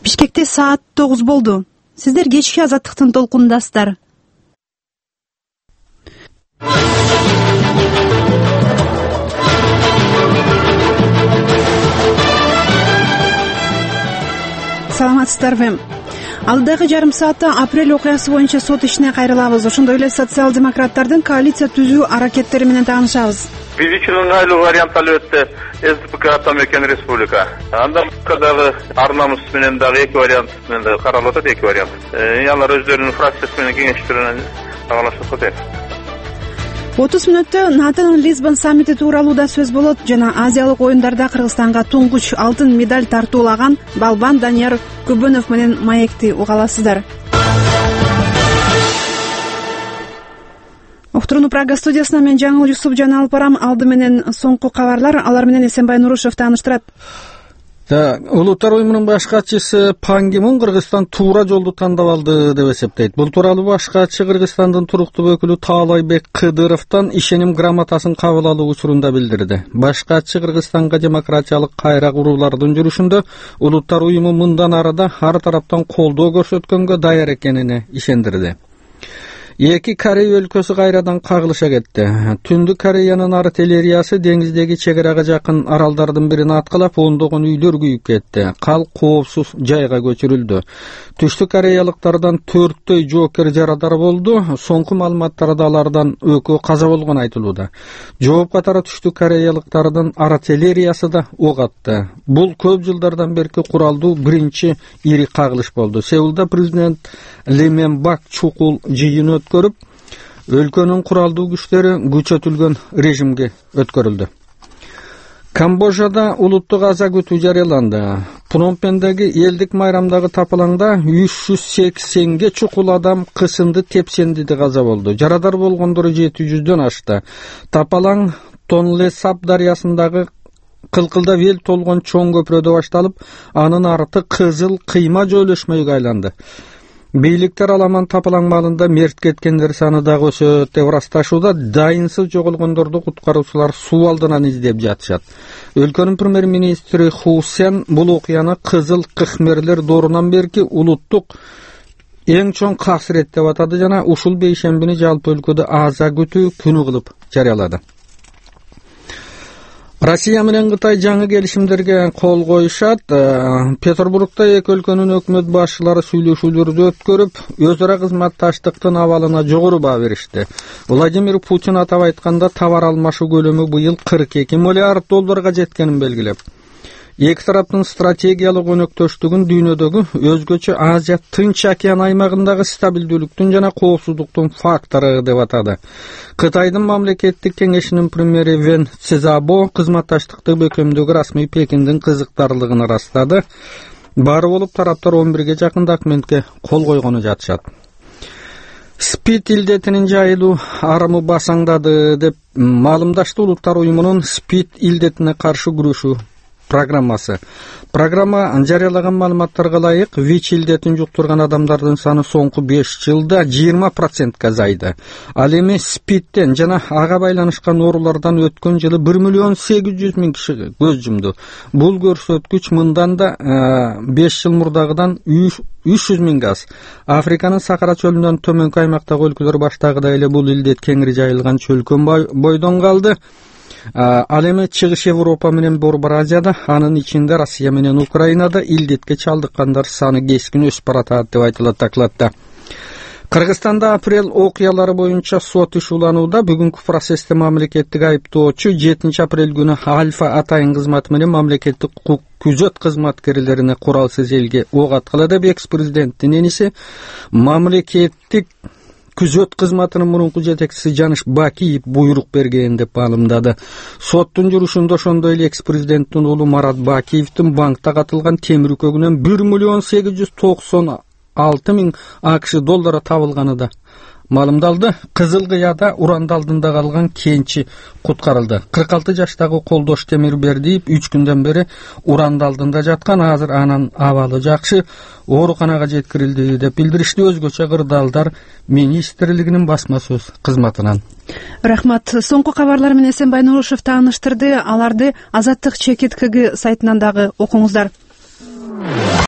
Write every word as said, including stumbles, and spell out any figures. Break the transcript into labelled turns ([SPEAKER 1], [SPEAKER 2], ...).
[SPEAKER 1] Бишкекте саат тогуз болду. Сиздер кечки Азаттыктын толкунундасыздар. Саламатсыздарбы? Алдагы жарым саатта апрель окуясы боюнча сот ишине кайрылабыз. Ошондой эле социал-демократтардын коалиция түзүү аракеттери менен таанышабыз.
[SPEAKER 2] Биринчи ыңгайлуу вариант албетте СДПК Атамекен Республика. Андан дагы Арнамыз менен дагы эки вариант менен дагы каралып атат, эки вариант. Алар өздөрүнүн фракциясы менен кеңештеринен кагалашып атат.
[SPEAKER 1] отуз мүнөттө НАТО Лисбон саммити тууралуу да сөз болот жана Азиялык оюндарда Кыргызстанга туңгуч алтын медаль тартуулаган Балбан Данияр Көбөнов менен маекти уга аласыздар. Уктурууну Прага студиясына мен Жаңыл Юсуп жана алып барам. Алды менен соңку кабарлар, алар менен Эсенбай Нурушев тааныштырат.
[SPEAKER 3] Улуттар уюмунун баш катчысы Пан Ги Мун Кыргызстан туура жолду тандап алды деп эсептейт. Бул тууралуу баш катчы Кыргызстандын туруктуу өкүлү Таалайбек Кыдыровдон ишеним грамотасын кабыл алуу учурунда билдирди. Баш катчы Кыргызстанга демократиялык кайра куруулардын жүрүшүндө улуттар уюму мындан арыда ар тараптан колдоо көрсөткөнгө даяр экенине ишендирди. Эки Корей өлкөсү кайрадан кагылыша кетти. Түндүк Кореянын артиллериясы деңиздеги чек-арага жакын аралдардын бирин аткылап, ондогон үйлөр күйүп кетти. Кал коопсуз жайга көчүрүлдү. Түштүк кореялыктардан төрттөй жоокер жарадар болду. Соңку маалыматтарда алардан экөө каза болгон айтылууда. Жооп катары түштүк кореялыктардын артиллериясы да ок атты. Бул көп жылдардан берки куралдуу биринчи ири кагылыш болду. Сеулда президент Ли Мен Бак чукул жыйын өткөрүп, өлкөнүн куралдуу күчтөрү күчөтүлгөн режимге өткөрүлдү. Камбожада улуттук аза күтүү жарыяланды. Пномпендеги элдик майрамдагы тапалаңда үч жүз сексенге чукул адам кысынды тепсендиди каза болду. Жарадар болгондору жети жүздөн ашты. Тапалаң Тонлесап дарыясындагы кылкылдап эл толгон чоң көпүрөдө башталып, анын арты кызыл кыйма жөлөшмөйгө айланды. Бийликтер аламан тапалаң маалында мерт кеткендер саны дагы өсөт деп ырасташууда. Дайынсыз жоголгондорду куткаруучулар суу алдынан издеп жатышат. Өлкөнүн премьер-министри Хусен бул окуяны кызыл кыхмерлер доорунан берки улуттук эң чоң касырет деп атады жана ушул бейшембини жалпы өлкөдө аза күтүү күнү кылып жарыялады. Россия менен Кытай жаңы келишимдерге кол коюшат. Петербургда эки өлкөнүн өкмөт башчылары сүйлөшүүлөрдү өткөрүп, өз ара кызматташтыктын абалына жогору баа беришти. Владимир Путин атап айтканда товар алмашуу көлөмү быйыл кырк эки миллиард долларга жеткенин белгилеп, эки тараптын стратегиялык өнөктөштүгүн дүйнөдөгү өзгөчө Азия Тынч океан аймагындагы стабилдүүлүктүн жана коопсуздуктун фактору деп атады. Кытайдын мамлекеттик кеңешинин премьери Вен Цзябо кызматташтыкты бекемдөөгө расмий Пекиндин кызыктарлыгын ырастады. Баары болуп тараптар он бирге жакын документке кол койгону жатышат. СПИД илдетинин жайылуу арымы басаңдады деп маалымдашты улуттар уюмунун СПИД илдетине каршы күрөшүү программасы. Программа жарыялаган маалыматтарга ылайык ВИЧ илдетин жуктурган адамдардын саны соңку беш жылда жыйырма процентке азайды. Ал эми СПИДтен жана ага байланышкан оорулардан өткөн жылы бир миллион сегиз жүз миң киши көз жумду. Бул көрсөткүч мындан да беш жыл мурдагыдан үч жүз миңге аз. Африканын Сахара чөлүнөн төмөнкү аймактагы өлкөлөр баштагыдай эле бул илдет кеңири жайылган чөлкөн бойдон калды. Ал эми Чыгыш Европа менен Борбор Азияда, анын ичинде Россия менен Украинада илдетке чалдыккандар саны кескин өсүп баратат деп айтылат докладта. Кыргызстанда апрель окуялары боюнча сот иш уланууда. Бүгүнкү процессте мамлекеттик айыптоочу жетинчи апрель күнү Альфа атайын кызматы менен мамлекеттик күзөт кызматкерлерине куралсыз элге ок аткыла деп экс-президенттин эниси мамлекеттик күзөт кызматынын мурунку жетекчиси Жаныш Бакиев буйрук берген деп маалымдады. Соттун жүрүшүндө ошондой эле экс-президенттин уулу Марат Бакиевдин банкта катылган темир көгүнөн бир миллион сегиз жүз токсон алты миң АКШ доллары табылганы да маалымдалды. Кызыл Кыяда уранды алдында калган кенчи куткарылды. кырк алты жаштагы Колдош Темирбердиев үч күндөн бери уранды алдында жаткан, азыр анын абалы жакшы, ооруканага жеткирилди деп билдиришти өзгөчө кырдаалдар министрлигинин басма сөз кызматынан.
[SPEAKER 1] Рахмат. Соңку кабарлар менен Эсенбай Нурушев тааныштырды. Аларды Азаттык чекит КГ сайтынан дагы окуңуздар.